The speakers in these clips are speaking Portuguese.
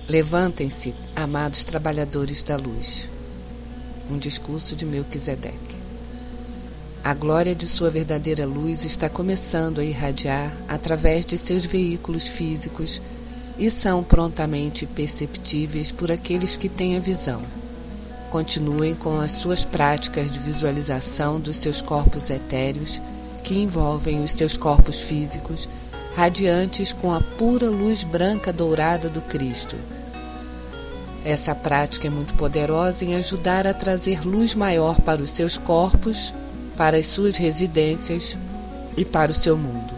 Levantem-se, amados trabalhadores da luz. Um discurso de Melquisedeque. A glória de sua verdadeira luz está começando a irradiar através de seus veículos físicos e são prontamente perceptíveis por aqueles que têm a visão. Continuem com as suas práticas de visualização dos seus corpos etéreos, que envolvem os seus corpos físicos, radiantes com a pura luz branca dourada do Cristo. Essa prática é muito poderosa em ajudar a trazer luz maior para os seus corpos, para as suas residências e para o seu mundo.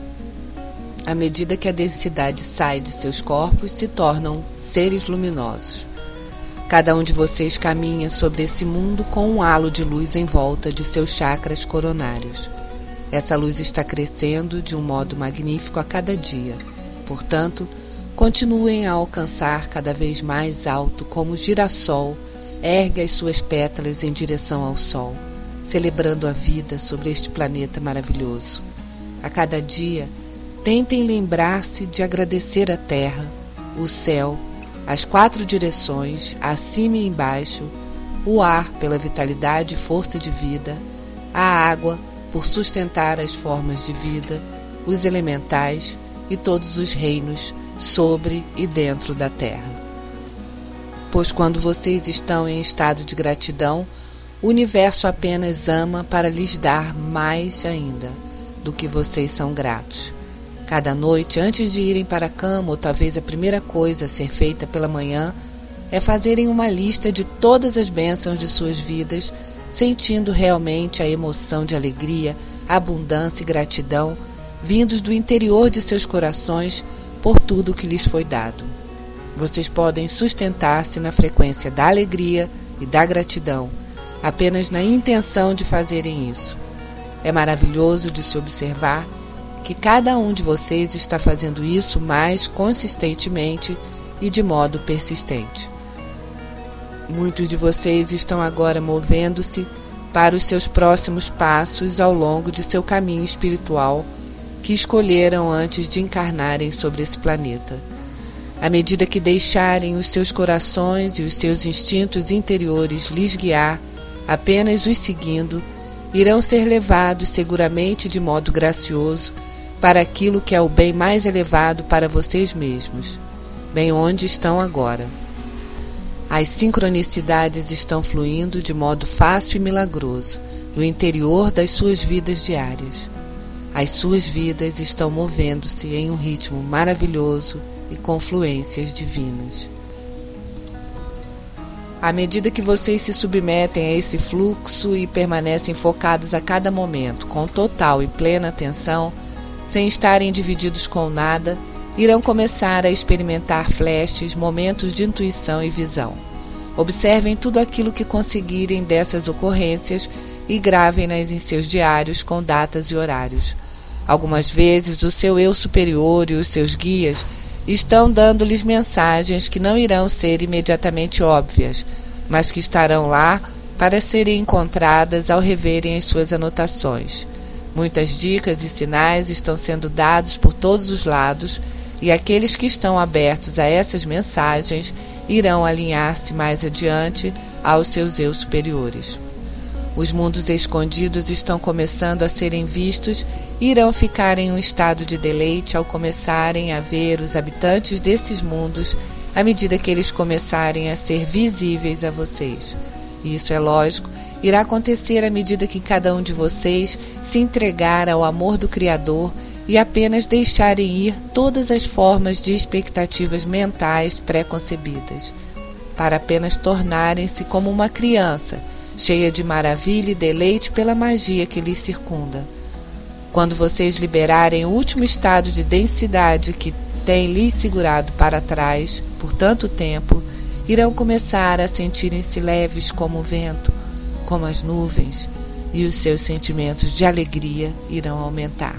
À medida que a densidade sai de seus corpos, se tornam seres luminosos. Cada um de vocês caminha sobre esse mundo com um halo de luz em volta de seus chakras coronários. Essa luz está crescendo de um modo magnífico a cada dia. Portanto, continuem a alcançar cada vez mais alto como o girassol ergue as suas pétalas em direção ao sol, celebrando a vida sobre este planeta maravilhoso. A cada dia, tentem lembrar-se de agradecer a terra, o céu, as 4 direções, acima e embaixo, o ar pela vitalidade e força de vida, a água por sustentar as formas de vida, os elementais e todos os reinos sobre e dentro da terra. Pois quando vocês estão em estado de gratidão, o universo apenas ama para lhes dar mais ainda do que vocês são gratos. Cada noite, antes de irem para a cama, ou talvez a primeira coisa a ser feita pela manhã, é fazerem uma lista de todas as bênçãos de suas vidas, sentindo realmente a emoção de alegria, abundância e gratidão, vindos do interior de seus corações por tudo o que lhes foi dado. Vocês podem sustentar-se na frequência da alegria e da gratidão, apenas na intenção de fazerem isso. É maravilhoso de se observar que cada um de vocês está fazendo isso mais consistentemente e de modo persistente. Muitos de vocês estão agora movendo-se para os seus próximos passos ao longo de seu caminho espiritual que escolheram antes de encarnarem sobre esse planeta. À medida que deixarem os seus corações e os seus instintos interiores lhes guiar, apenas os seguindo, irão ser levados seguramente de modo gracioso para aquilo que é o bem mais elevado para vocês mesmos, bem onde estão agora. As sincronicidades estão fluindo de modo fácil e milagroso no interior das suas vidas diárias. As suas vidas estão movendo-se em um ritmo maravilhoso e com fluências divinas. À medida que vocês se submetem a esse fluxo e permanecem focados a cada momento, com total e plena atenção, sem estarem divididos com nada, irão começar a experimentar flashes, momentos de intuição e visão. Observem tudo aquilo que conseguirem dessas ocorrências e gravem-nas em seus diários com datas e horários. Algumas vezes o seu eu superior e os seus guias estão dando-lhes mensagens que não irão ser imediatamente óbvias, mas que estarão lá para serem encontradas ao reverem as suas anotações. Muitas dicas e sinais estão sendo dados por todos os lados, e aqueles que estão abertos a essas mensagens irão alinhar-se mais adiante aos seus eu superiores. Os mundos escondidos estão começando a serem vistos e irão ficar em um estado de deleite ao começarem a ver os habitantes desses mundos à medida que eles começarem a ser visíveis a vocês. E isso é lógico, irá acontecer à medida que cada um de vocês se entregar ao amor do Criador e apenas deixarem ir todas as formas de expectativas mentais pré-concebidas, para apenas tornarem-se como uma criança, cheia de maravilha e deleite pela magia que lhes circunda. Quando vocês liberarem o último estado de densidade que tem lhes segurado para trás por tanto tempo, irão começar a sentirem-se leves como o vento, como as nuvens, e os seus sentimentos de alegria irão aumentar.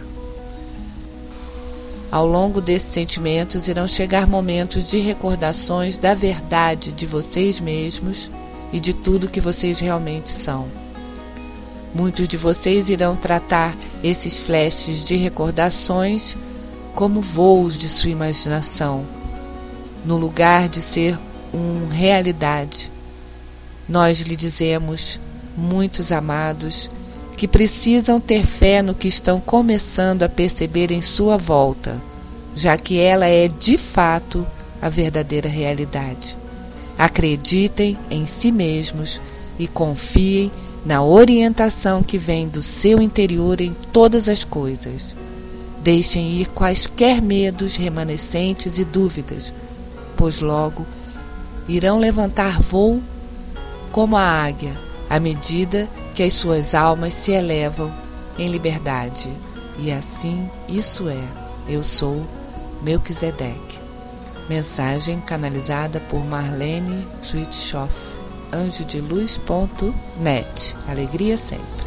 Ao longo desses sentimentos irão chegar momentos de recordações da verdade de vocês mesmos e de tudo que vocês realmente são. Muitos de vocês irão tratar esses flashes de recordações como voos de sua imaginação, no lugar de ser realidade. Nós lhe dizemos, muitos amados, que precisam ter fé no que estão começando a perceber em sua volta, já que ela é de fato a verdadeira realidade. Acreditem em si mesmos e confiem na orientação que vem do seu interior em todas as coisas. Deixem ir quaisquer medos remanescentes e dúvidas, pois logo irão levantar voo como a águia, à medida que as suas almas se elevam em liberdade. E assim isso é. Eu sou Melquisedeque. Mensagem canalizada por Marlene Sweetshoff, anjodeluz.net. Alegria sempre.